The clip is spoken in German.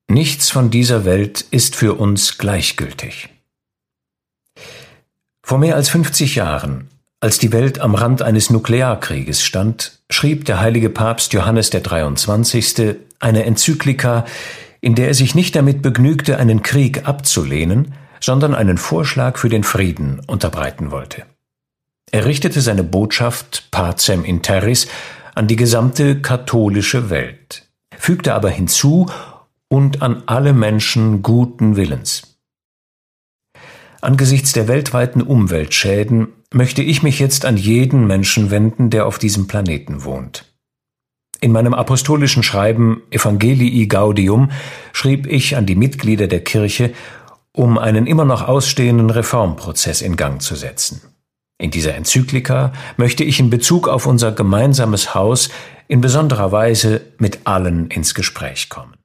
Nichts von dieser Welt ist für uns gleichgültig. Vor mehr als 50 Jahren, als die Welt am Rand eines Nuklearkrieges stand, schrieb der heilige Papst Johannes der 23. eine Enzyklika, in der er sich nicht damit begnügte, einen Krieg abzulehnen, sondern einen Vorschlag für den Frieden unterbreiten wollte. Er richtete seine Botschaft Pacem in Terris an die gesamte katholische Welt, fügte aber hinzu und an alle Menschen guten Willens. Angesichts der weltweiten Umweltschäden möchte ich mich jetzt an jeden Menschen wenden, der auf diesem Planeten wohnt. In meinem apostolischen Schreiben Evangelii Gaudium schrieb ich an die Mitglieder der Kirche, um einen immer noch ausstehenden Reformprozess in Gang zu setzen. In dieser Enzyklika möchte ich in Bezug auf unser gemeinsames Haus in besonderer Weise mit allen ins Gespräch kommen.